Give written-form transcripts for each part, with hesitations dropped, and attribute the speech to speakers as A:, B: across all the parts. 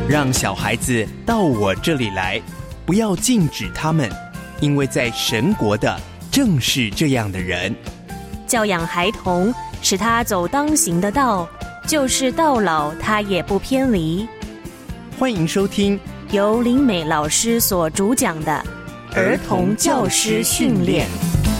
A: 让小孩子到我这里来，不要禁止他们，因为在神国的正是这样的人。
B: 教养孩童，使他走当行的道，就是到老他也不偏离。
A: 欢迎收听
B: 由林美老师所主讲的儿童教师训练。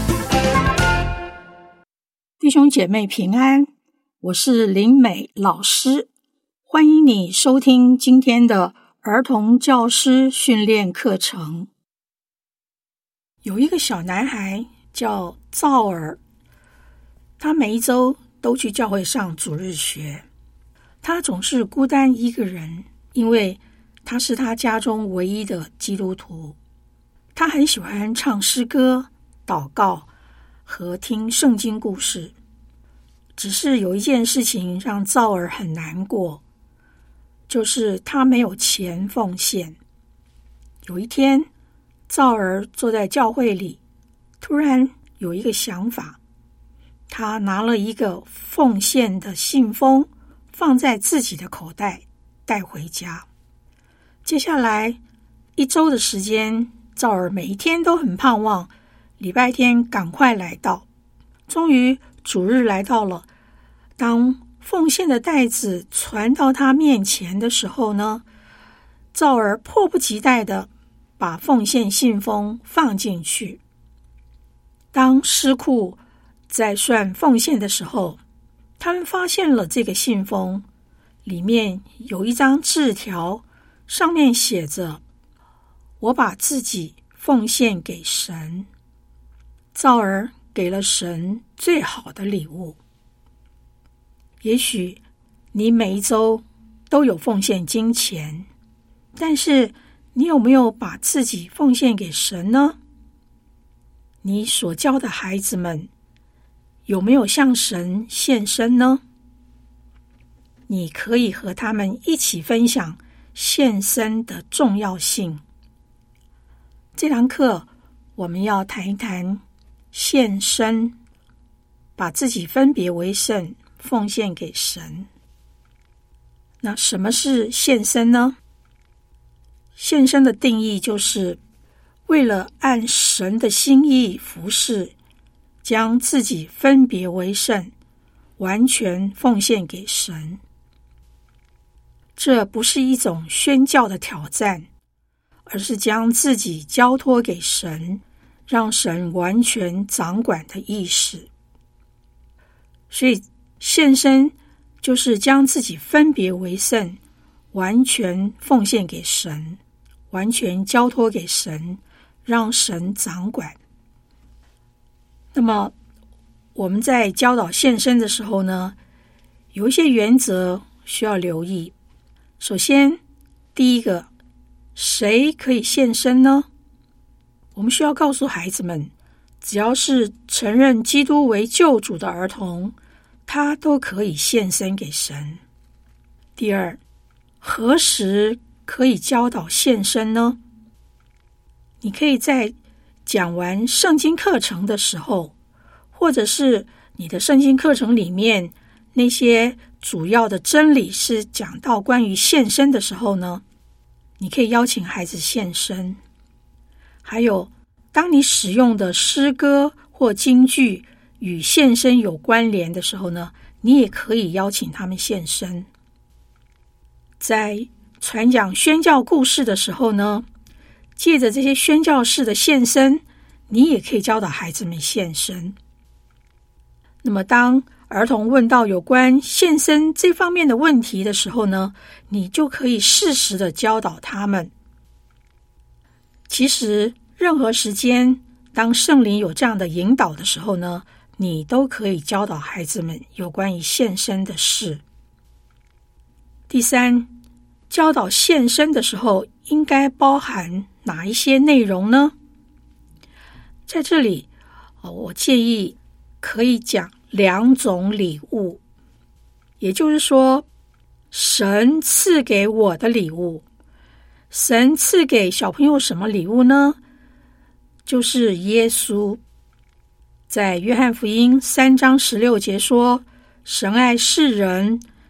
C: 弟兄姐妹平安，我是林美老师，欢迎你收听今天的儿童教师训练课程。有一个小男孩叫赵尔，他每一周都去教会上主日学。他总是孤单一个人，因为他是他家中唯一的基督徒。他很喜欢唱诗歌、祷告和听圣经故事。只是有一件事情让赵尔很难过，就是他没有钱奉献。有一天，赵尔坐在教会里，突然有一个想法，他拿了一个奉献的信封放在自己的口袋带回家。接下来一周的时间，赵尔每一天都很盼望礼拜天赶快来到。终于主日来到了，当奉献的袋子传到他面前的时候呢，赵尔迫不及待地把奉献信封放进去。当师库在算奉献的时候，他们发现了这个信封，里面有一张字条，上面写着：我把自己奉献给神。赵尔给了神最好的礼物。也许你每一周都有奉献金钱，但是你有没有把自己奉献给神呢？你所教的孩子们有没有向神献身呢？你可以和他们一起分享献身的重要性。这堂课我们要谈一谈献身，把自己分别为圣，奉献给神。那什么是献身呢？献身的定义就是为了按神的心意服侍，将自己分别为圣，完全奉献给神。这不是一种宣教的挑战，而是将自己交托给神，让神完全掌管的意识。所以献身就是将自己分别为圣，完全奉献给神，完全交托给神，让神掌管。那么我们在教导献身的时候呢，有一些原则需要留意。首先，第一个，谁可以献身呢？我们需要告诉孩子们，只要是承认基督为救主的儿童，他都可以献身给神。第二，何时可以教导献身呢？你可以在讲完圣经课程的时候，或者是你的圣经课程里面那些主要的真理是讲到关于献身的时候呢，你可以邀请孩子献身。还有，当你使用的诗歌或金句与献身有关联的时候呢，你也可以邀请他们献身。在传讲宣教故事的时候呢，借着这些宣教士的献身，你也可以教导孩子们献身。那么当儿童问到有关献身这方面的问题的时候呢，你就可以适时的教导他们。其实任何时间，当圣灵有这样的引导的时候呢，你都可以教导孩子们有关于献身的事。第三，教导献身的时候应该包含哪一些内容呢？在这里，我建议可以讲2种礼物，也就是说，神赐给我的礼物。神赐给小朋友什么礼物呢？就是耶稣。在约翰福音3章16节说，神爱世人，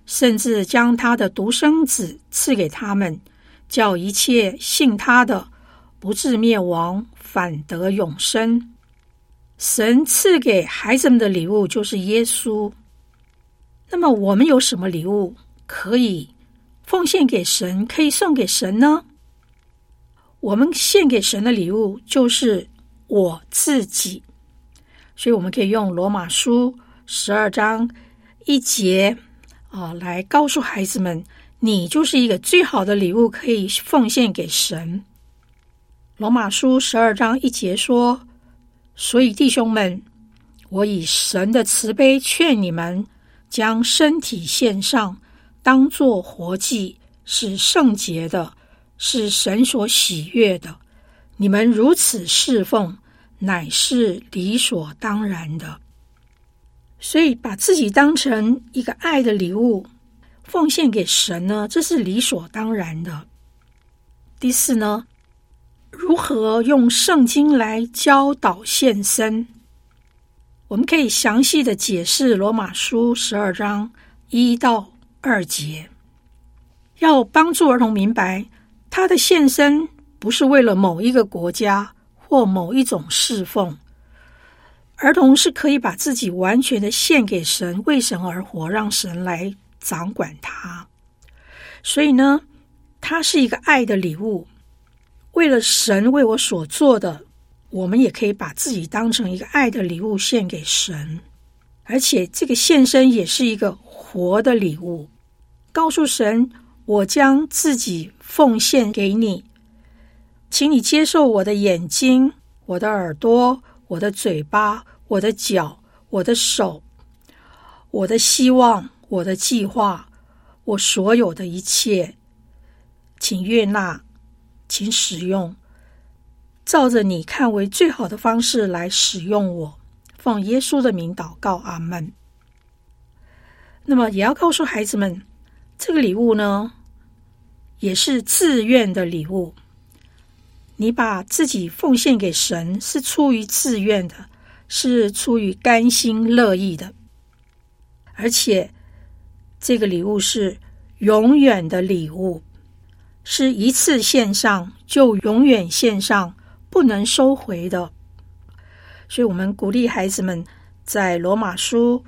C: 甚至将他的独生子赐给他们，叫一切信他的不至灭亡，反得永生。神赐给孩子们的礼物就是耶稣。那么我们有什么礼物可以奉献给神，可以送给神呢？我们献给神的礼物就是我自己。所以我们可以用罗马书12章1节来告诉孩子们，你就是一个最好的礼物，可以奉献给神。罗马书12章1节说，所以弟兄们，我以神的慈悲劝你们，将身体献上，当作活祭，是圣洁的，是神所喜悦的。你们如此侍奉，乃是理所当然的。所以把自己当成一个爱的礼物奉献给神呢，这是理所当然的。第四呢，如何用圣经来教导献身？我们可以详细的解释罗马书12章1到2节，要帮助儿童明白，他的献身不是为了某一个国家或某一种侍奉。儿童是可以把自己完全的献给神，为神而活，让神来掌管他。所以呢，它是一个爱的礼物。为了神为我所做的，我们也可以把自己当成一个爱的礼物献给神。而且这个献身也是一个活的礼物，告诉神，我将自己奉献给你，请你接受我的眼睛，我的耳朵，我的嘴巴，我的脚，我的手，我的希望，我的计划，我所有的一切，请悦纳，请使用，照着你看为最好的方式来使用我。奉耶稣的名祷告，阿们。那么也要告诉孩子们，这个礼物呢，也是自愿的礼物。你把自己奉献给神是出于自愿的，是出于甘心乐意的。而且这个礼物是永远的礼物，是一次献上就永远献上，不能收回的。所以我们鼓励孩子们在罗马书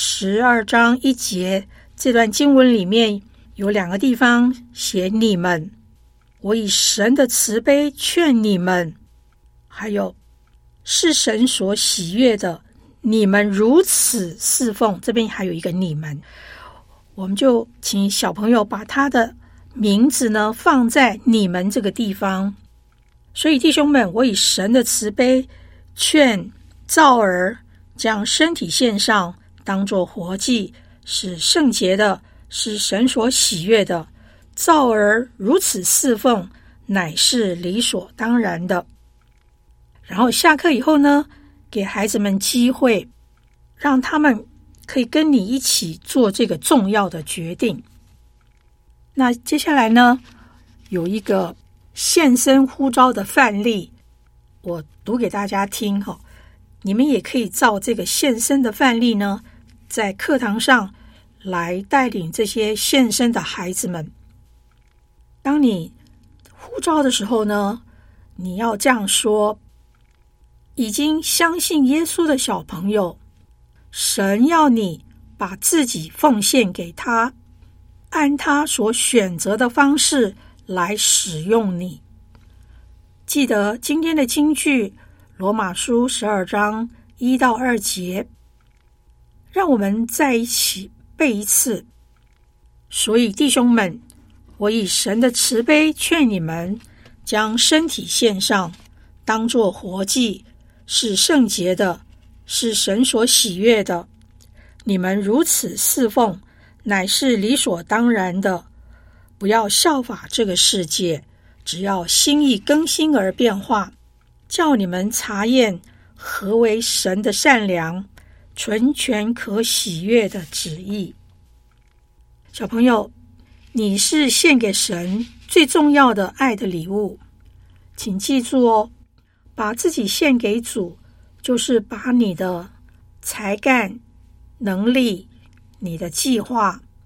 C: 12章1节这段经文里面有2个地方写你们，我以神的慈悲劝你们，还有是神所喜悦的，你们如此侍奉，这边还有一个你们。我们就请小朋友把他的名字呢放在你们这个地方。所以弟兄们，我以神的慈悲劝造儿将身体献上，当作活祭，是圣洁的，是神所喜悦的。造儿如此侍奉，乃是理所当然的。然后下课以后呢，给孩子们机会，让他们可以跟你一起做这个重要的决定。那接下来呢，有一个献身呼召的范例，我读给大家听。你们也可以照这个献身的范例呢，在课堂上来带领这些献身的孩子们。当你呼召的时候呢，你要这样说：已经相信耶稣的小朋友，神要你把自己奉献给他，按他所选择的方式来使用你。记得今天的金句罗马书12章1到2节，让我们在一起背一次。所以弟兄们，我以神的慈悲劝你们，将身体献上，当作活祭，是圣洁的，是神所喜悦的。你们如此侍奉，乃是理所当然的。不要效法这个世界，只要心意更新而变化，叫你们查验何为神的善良、纯全可喜悦的旨意。小朋友，你是献给神最重要的爱的礼物，请记住哦，把自己献给主，就是把你的才干、能力、你的计划、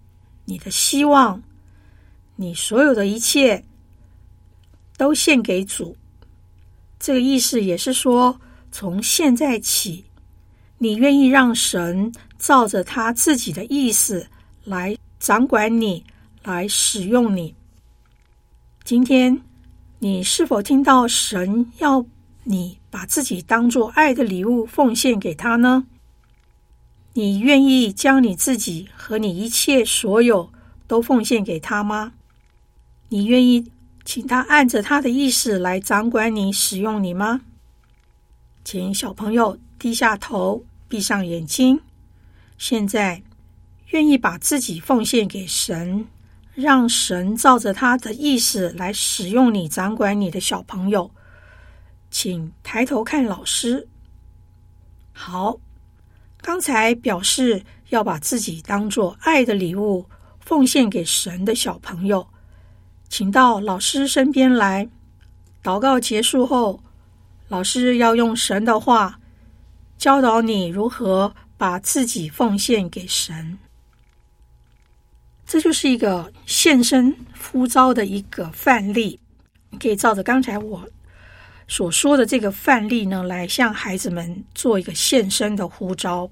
C: 你的希望，你所有的一切都献给主。这个意思也是说，从现在起，你愿意让神照着他自己的意思来掌管你，来使用你。今天你是否听到神要你把自己当作爱的礼物奉献给他呢？你愿意将你自己和你一切所有都奉献给他吗？你愿意请他按着他的意思来掌管你、使用你吗？请小朋友低下头，闭上眼睛。现在愿意把自己奉献给神，让神照着他的意思来使用你、掌管你的小朋友，请抬头看老师。好，刚才表示要把自己当作爱的礼物奉献给神的小朋友，请到老师身边来。祷告结束后，老师要用神的话教导你如何把自己奉献给神。这就是一个献身呼召的一个范例，你可以照着刚才我所说的这个范例呢，来向孩子们做一个献身的呼召。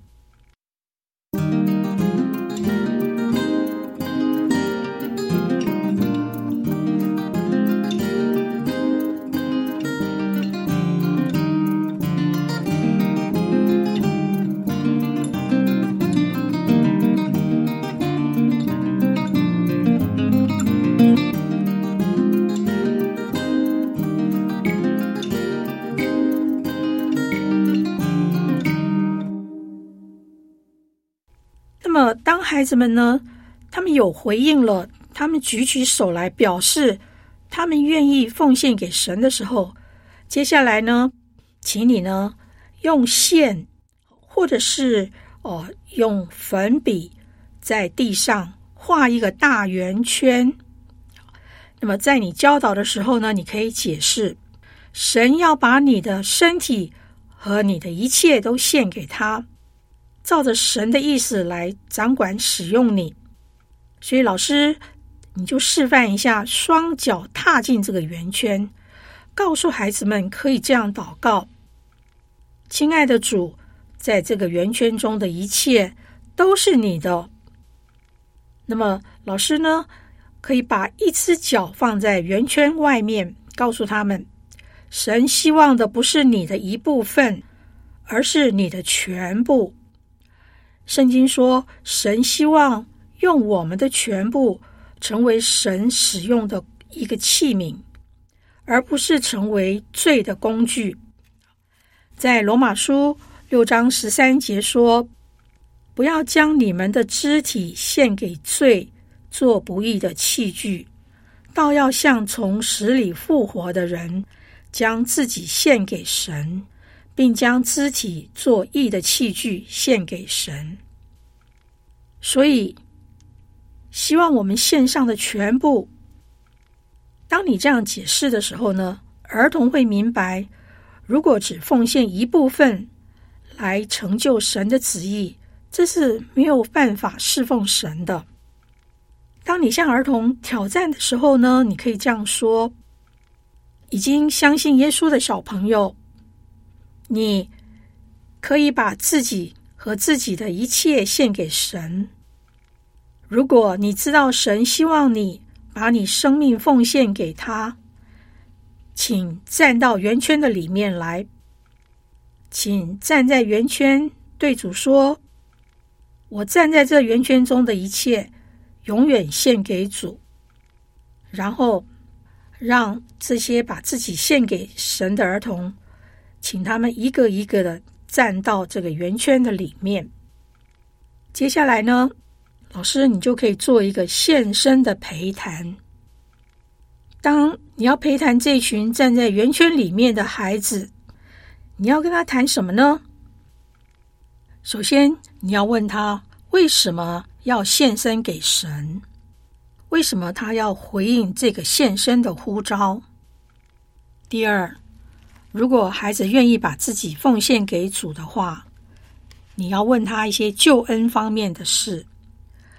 C: 那么当孩子们呢，他们有回应了，他们举起手来表示他们愿意奉献给神的时候，接下来呢，请你呢用线或者是用粉笔在地上画一个大圆圈。那么在你教导的时候呢，你可以解释，神要把你的身体和你的一切都献给他，照着神的意思来掌管使用你。所以老师你就示范一下，双脚踏进这个圆圈，告诉孩子们可以这样祷告：亲爱的主，在这个圆圈中的一切都是你的。那么老师呢，可以把一只脚放在圆圈外面，告诉他们，神希望的不是你的一部分，而是你的全部。圣经说，神希望用我们的全部成为神使用的一个器皿，而不是成为罪的工具。在罗马书6章13节说，不要将你们的肢体献给罪，做不义的器具，倒要像从死里复活的人，将自己献给神，并将肢体做义的器具献给神。所以希望我们献上的全部，当你这样解释的时候呢，儿童会明白，如果只奉献一部分来成就神的旨意，这是没有办法侍奉神的。当你向儿童挑战的时候呢，你可以这样说：已经相信耶稣的小朋友，你可以把自己和自己的一切献给神。如果你知道神希望你把你生命奉献给他，请站到圆圈的里面来，请站在圆圈，对主说：我站在这圆圈中的一切永远献给主。然后让这些把自己献给神的儿童，请他们一个一个的站到这个圆圈的里面。接下来呢，老师你就可以做一个献身的陪谈。当你要陪谈这群站在圆圈里面的孩子，你要跟他谈什么呢？首先你要问他为什么要献身给神，为什么他要回应这个献身的呼召。第二，如果孩子愿意把自己奉献给主的话，你要问他一些救恩方面的事，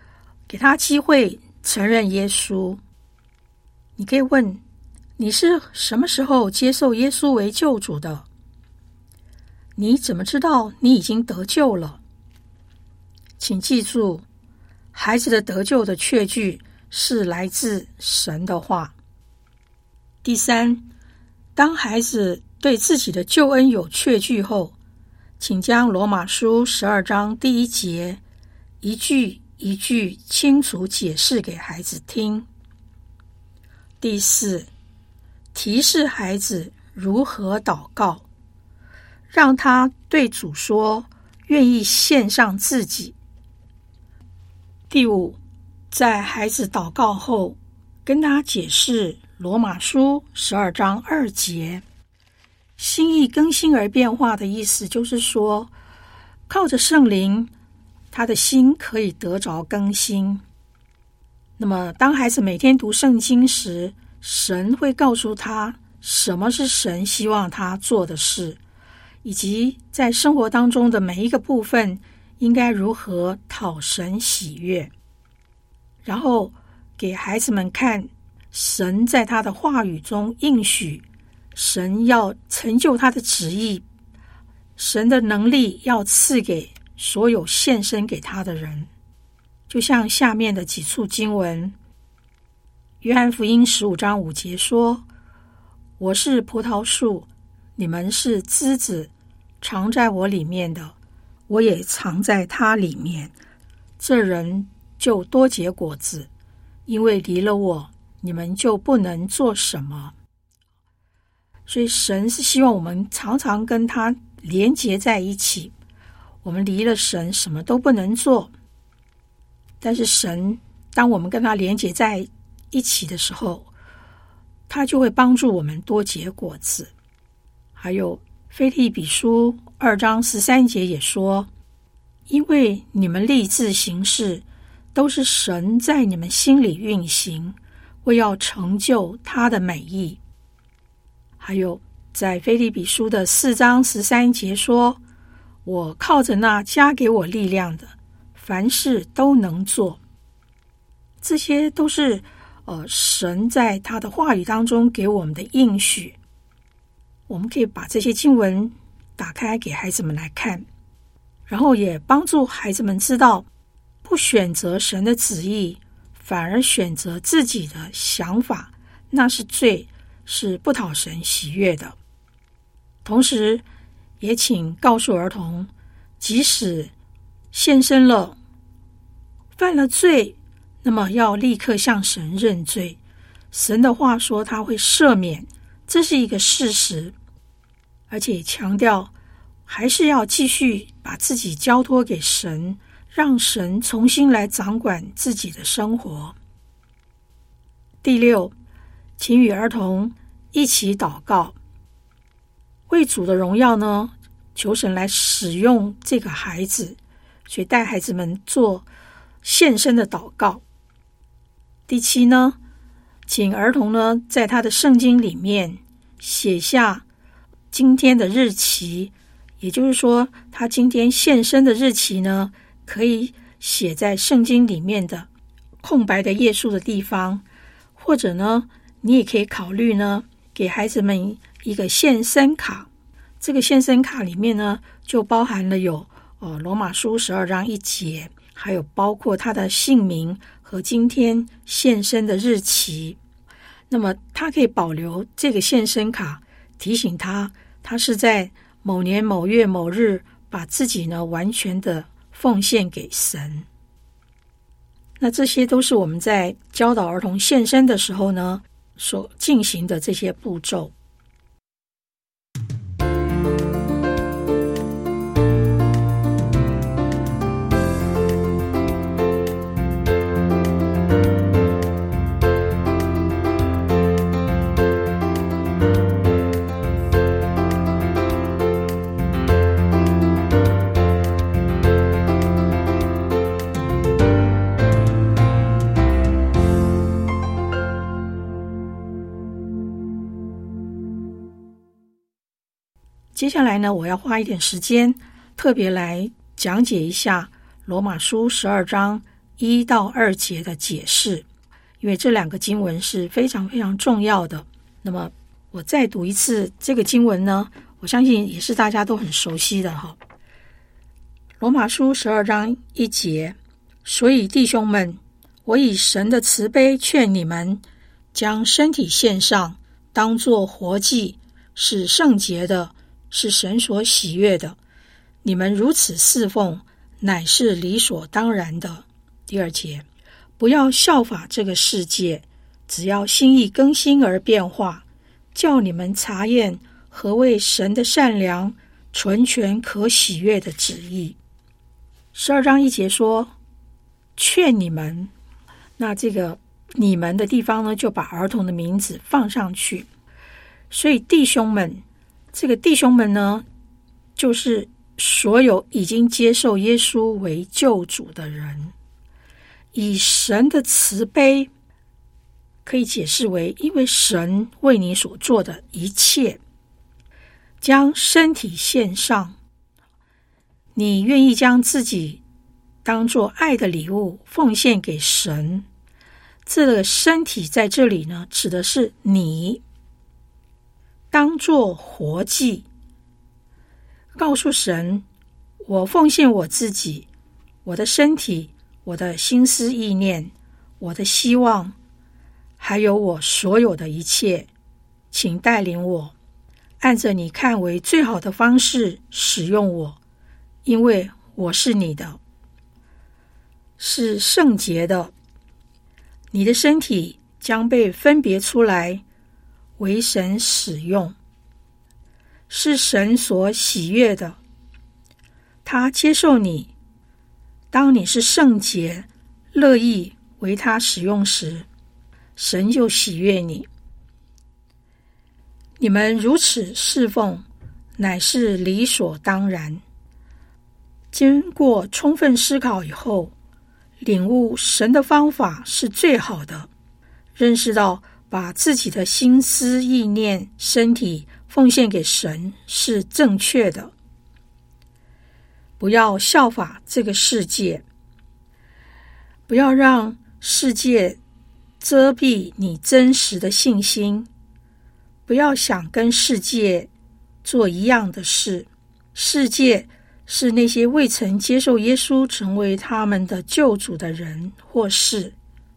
C: 给他机会承认耶稣。你可以问，你是什么时候接受耶稣为救主的？你怎么知道你已经得救了？请记住，孩子的得救的确据是来自神的话。第三，当孩子对自己的救恩有确据后，请将罗马书12章第1节一句一句清楚解释给孩子听。第四，提示孩子如何祷告，让他对主说愿意献上自己。第五，在孩子祷告后，跟他解释罗马书12章2节，心意更新而变化的意思就是说，靠着圣灵，他的心可以得着更新。那么当孩子每天读圣经时，神会告诉他什么是神希望他做的事，以及在生活当中的每一个部分应该如何讨神喜悦。然后给孩子们看神在他的话语中应许，神要成就他的旨意，神的能力要赐给所有献身给他的人。就像下面的几处经文，约翰福音15章5节说，我是葡萄树，你们是枝子，藏在我里面的，我也藏在他里面，这人就多结果子，因为离了我，你们就不能做什么。所以神是希望我们常常跟他连结在一起，我们离了神什么都不能做。但是神当我们跟他连结在一起的时候，他就会帮助我们多结果子。还有腓立比书2章13节也说，因为你们立志行事，都是神在你们心里运行，为要成就他的美意。还有在腓立比书的4章13节说，我靠着那加给我力量的，凡事都能做。这些都是神在他的话语当中给我们的应许。我们可以把这些经文打开给孩子们来看，然后也帮助孩子们知道，不选择神的旨意，反而选择自己的想法，那是罪，是不讨神喜悦的。同时也请告诉儿童，即使献身了，犯了罪，那么要立刻向神认罪。神的话说他会赦免，这是一个事实。而且强调还是要继续把自己交托给神，让神重新来掌管自己的生活。第六，请与儿童一起祷告，为主的荣耀呢，求神来使用这个孩子，所以带孩子们做献身的祷告。第七呢，请儿童呢在他的圣经里面写下今天的日期，也就是说他今天献身的日期呢，可以写在圣经里面的空白的页数的地方，或者呢你也可以考虑呢给孩子们一个献身卡。这个献身卡里面呢就包含了有罗马书12章1节，还有包括他的姓名和今天献身的日期。那么他可以保留这个献身卡，提醒他是在某年某月某日把自己呢完全的奉献给神。那这些都是我们在教导儿童献身的时候呢所进行的这些步骤。接下来呢，我要花一点时间特别来讲解一下罗马书12章 1到2节的解释，因为这2个经文是非常非常重要的。那么我再读一次这个经文呢，我相信也是大家都很熟悉的哈。罗马书12章1节，所以弟兄们，我以神的慈悲劝你们，将身体献上，当作活祭，是圣洁的，是神所喜悦的。你们如此侍奉，乃是理所当然的。第2节，不要效法这个世界，只要心意更新而变化，叫你们察验何为神的善良、纯全、可喜悦的旨意。12章1节说劝你们，那这个你们的地方呢，就把儿童的名字放上去。所以弟兄们，这个弟兄们呢，就是所有已经接受耶稣为救主的人。以神的慈悲可以解释为，因为神为你所做的一切，将身体献上，你愿意将自己当作爱的礼物奉献给神。这个身体在这里呢，指的是你当作活祭，告诉神，我奉献我自己，我的身体，我的心思意念，我的希望，还有我所有的一切，请带领我，按着你看为最好的方式使用我，因为我是你的，是圣洁的。你的身体将被分别出来，为神使用，是神所喜悦的。他接受你，当你是圣洁、乐意为他使用时，神就喜悦你。你们如此侍奉，乃是理所当然。经过充分思考以后，领悟神的方法是最好的，认识到把自己的心思意念、身体奉献给神是正确的。不要效法这个世界，不要让世界遮蔽你真实的信心，不要想跟世界做一样的事。世界是那些未曾接受耶稣成为他们的救主的人或事。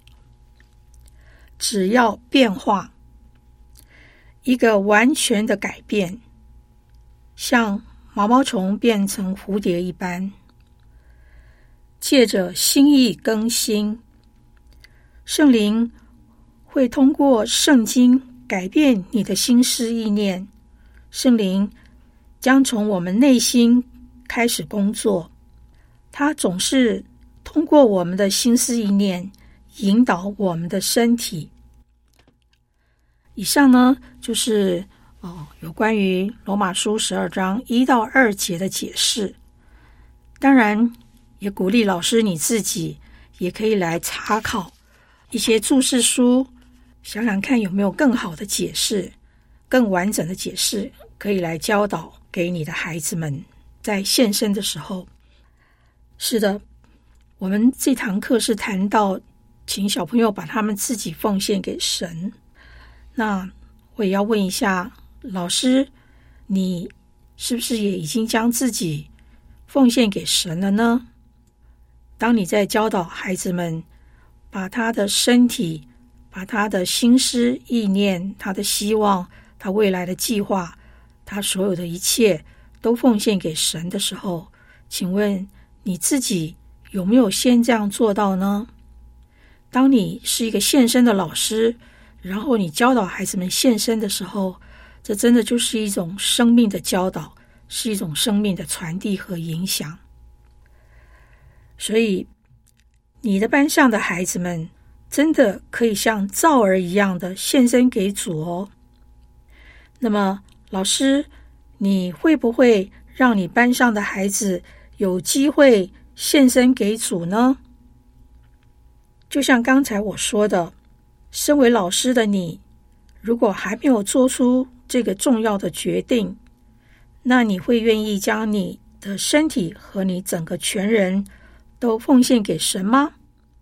C: 只要变化，一个完全的改变，像毛毛虫变成蝴蝶一般，借着心意更新，圣灵会通过圣经改变你的心思意念，圣灵将从我们内心开始工作，它总是通过我们的心思意念引导我们的身体。以上呢，就是有关于罗马书12章1到2节的解释。当然也鼓励老师你自己也可以来查考一些注释书，想想看有没有更好的解释，更完整的解释，可以来教导给你的孩子们在献身的时候。是的，我们这堂课是谈到请小朋友把他们自己奉献给神。那我也要问一下老师，你是不是也已经将自己奉献给神了呢？当你在教导孩子们把他的身体，把他的心思意念，他的希望，他未来的计划，他所有的一切都奉献给神的时候，请问你自己有没有先这样做到呢？当你是一个献身的老师，然后你教导孩子们献身的时候，这真的就是一种生命的教导，是一种生命的传递和影响。所以你的班上的孩子们真的可以像造儿一样的献身给主哦。那么老师，你会不会让你班上的孩子有机会献身给主呢？就像刚才我说的，身为老师的你，如果还没有做出这个重要的决定，那你会愿意将你的身体和你整个全人都奉献给神吗？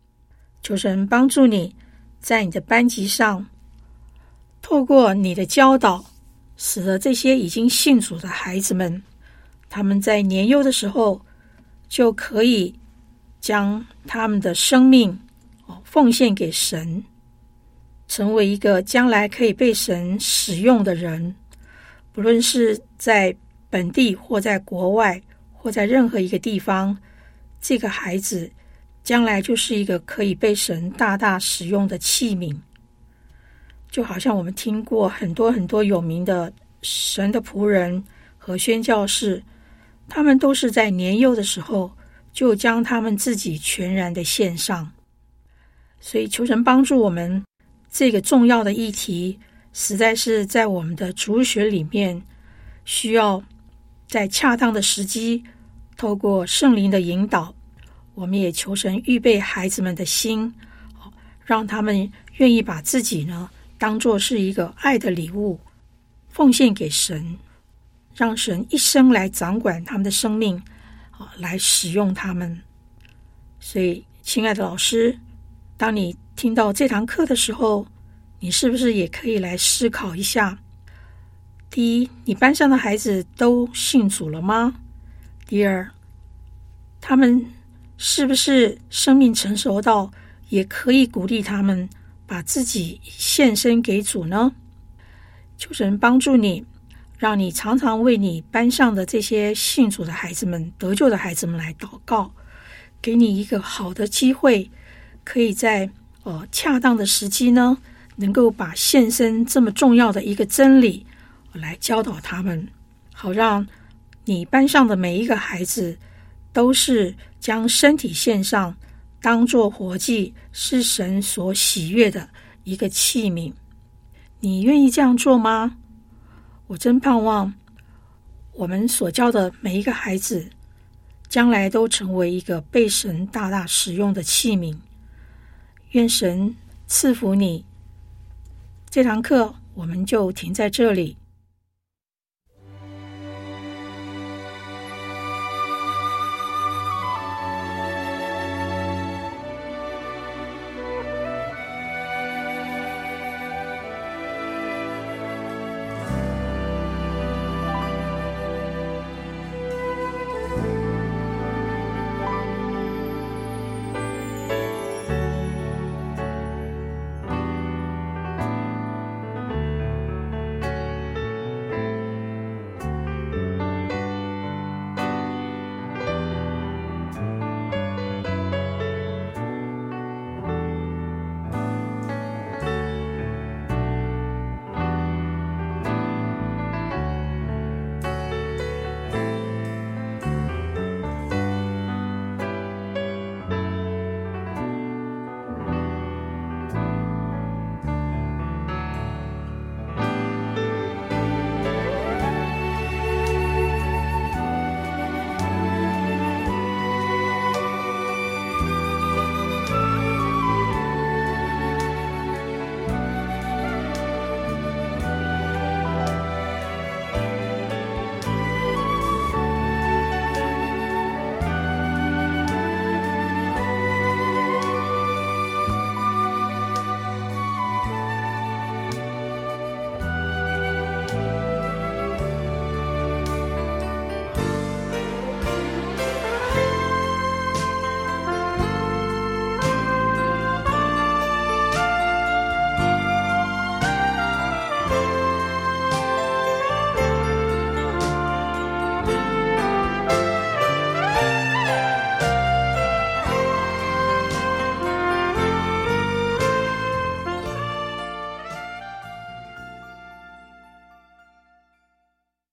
C: 求神帮助你在你的班级上，透过你的教导，使得这些已经信主的孩子们，他们在年幼的时候就可以将他们的生命奉献给神，成为一个将来可以被神使用的人，不论是在本地或在国外或在任何一个地方，这个孩子将来就是一个可以被神大大使用的器皿。就好像我们听过很多很多有名的神的仆人和宣教士，他们都是在年幼的时候就将他们自己全然的献上。所以求神帮助我们，这个重要的议题实在是在我们的主日学里面，需要在恰当的时机，透过圣灵的引导，我们也求神预备孩子们的心，让他们愿意把自己呢当作是一个爱的礼物奉献给神，让神一生来掌管他们的生命，来使用他们。所以亲爱的老师，当你听到这堂课的时候，你是不是也可以来思考一下，第一，你班上的孩子都信主了吗？第二，他们是不是生命成熟到也可以鼓励他们把自己献身给主呢？求神帮助你，让你常常为你班上的这些信主的孩子们、得救的孩子们来祷告，给你一个好的机会，可以在恰当的时机呢，能够把献身这么重要的一个真理来教导他们，好让你班上的每一个孩子都是将身体献上，当作活祭，是神所喜悦的一个器皿。你愿意这样做吗？我真盼望我们所教的每一个孩子，将来都成为一个被神大大使用的器皿。愿神赐福你。这堂课我们就停在这里。